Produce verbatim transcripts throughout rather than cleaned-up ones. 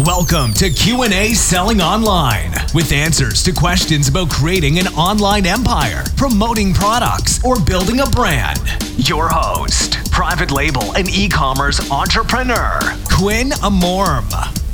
Welcome to Q and A Selling Online, with answers to questions about creating an online empire, promoting products, or building a brand. Your host, private label and e-commerce entrepreneur, Quinn Amorm.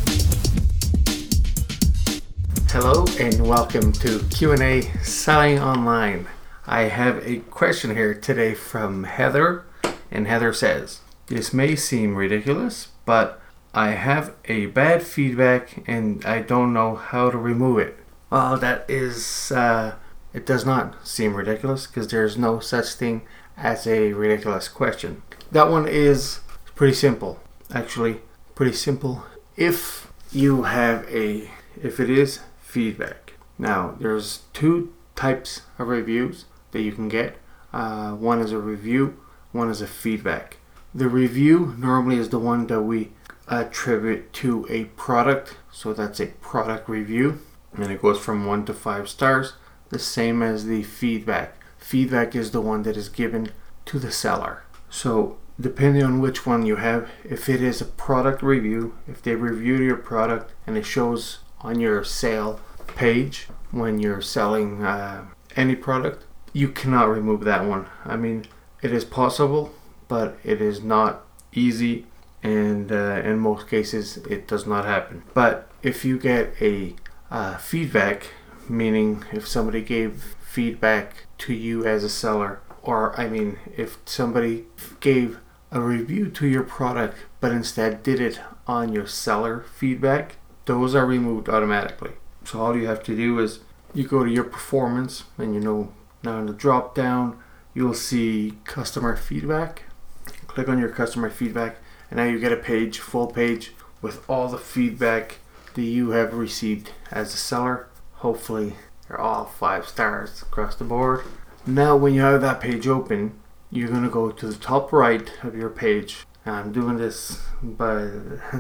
Hello and welcome to Q and A Selling Online. I have a question here today from Heather, and Heather says, "This may seem ridiculous, but I have a bad feedback and I don't know how to remove it." Well, that is, uh, it does not seem ridiculous because there's no such thing as a ridiculous question. That one is pretty simple, actually, pretty simple. If you have a, if it is feedback. Now, there's two types of reviews that you can get. Uh, one is a review, one is a feedback. The review normally is the one that we attribute to a product, so that's a product review, and it goes from one to five stars, the same as the feedback. Feedback is the one that is given to the seller. So depending on which one you have, if it is a product review, if they reviewed your product and it shows on your sale page when you're selling uh, any product, you cannot remove that one. I mean, it is possible, but it is not easy, and uh, in most cases it does not happen. But if you get a uh, feedback, meaning if somebody gave feedback to you as a seller, or I mean if somebody gave a review to your product but instead did it on your seller feedback, those are removed automatically. So all you have to do is you go to your performance, and you know, now in the drop down you'll see customer feedback. Click on your customer feedback, and now you get a page, full page, with all the feedback that you have received as a seller. Hopefully they're all five stars across the board. Now when you have that page open, you're going to go to the top right of your page. And I'm doing this by,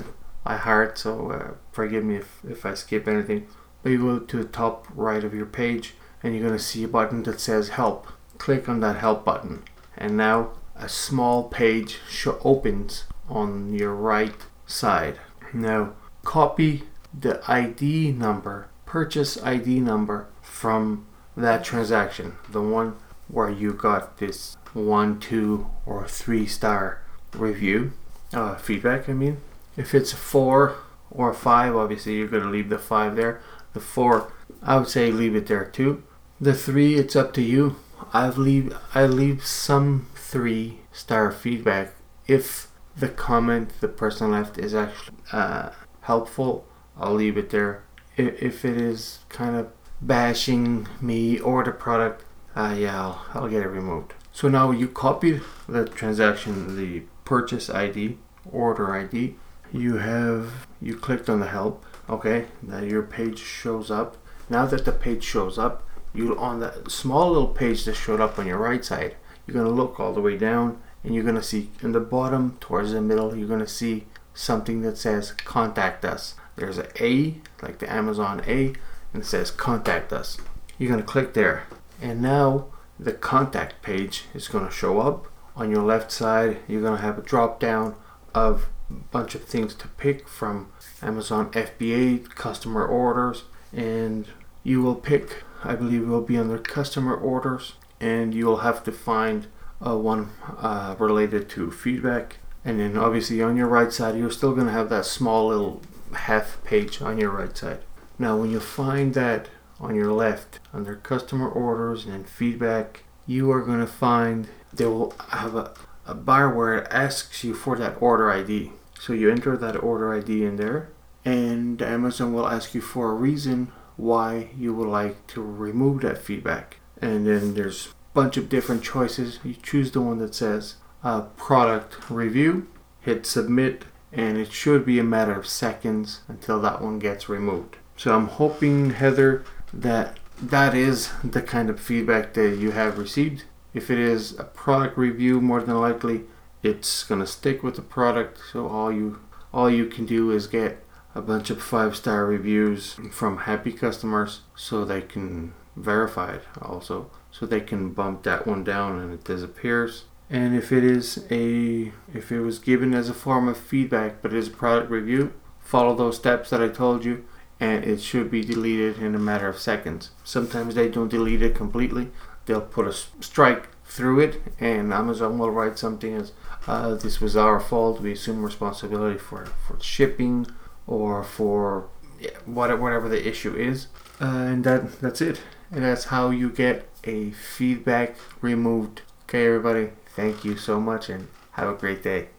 by heart, so uh, forgive me if, if I skip anything. But you go to the top right of your page, and you're going to see a button that says help. Click on that help button, and now a small page show opens on your right side. Now copy the I D number, purchase I D number from that transaction, the one where you got this one, two, or three star review, uh, feedback I mean. If it's a four or a five, obviously you're going to leave the five there. The four, I would say leave it there too. The three, it's up to you. I leave I leave some three star feedback if the comment the person left is actually uh, helpful. I'll leave it there. If it is kind of bashing me or the product, uh, yeah, I'll, I'll get it removed. So now you copied the transaction, the purchase I D, order I D. You have you clicked on the help. Okay, now your page shows up. Now that the page shows up, you on that small little page that showed up on your right side, you're going to look all the way down, and you're going to see in the bottom towards the middle, you're going to see something that says contact us. There's an A, like the Amazon A, and it says contact us. You're going to click there, and now the contact page is going to show up. On your left side, you're going to have a drop down of a bunch of things to pick from Amazon F B A, customer orders, and you will pick, I believe it will be under customer orders, and you'll have to find uh, one uh, related to feedback. And then obviously on your right side, you're still going to have that small little half page on your right side. Now when you find that on your left, under customer orders and feedback, you are going to find they will have a, a bar where it asks you for that order I D. So you enter that order I D in there, and Amazon will ask you for a reason why you would like to remove that feedback. And then there's a bunch of different choices. You choose the one that says uh, product review, hit submit, and it should be a matter of seconds until that one gets removed. So I'm hoping, Heather, that that is the kind of feedback that you have received. If it is a product review, more than likely it's gonna stick with the product. So all you all you can do is get a bunch of five-star reviews from happy customers, so they can verify it also, so they can bump that one down and it disappears. And if it is a if it was given as a form of feedback but is a product review, follow those steps that I told you, and it should be deleted in a matter of seconds. Sometimes they don't delete it completely. They'll put a strike through it, and Amazon will write something as, uh, this was our fault, we assume responsibility for, for shipping or for yeah, whatever, whatever the issue is. Uh, and that that's it. And that's how you get a feedback removed. Okay, everybody, thank you so much and have a great day.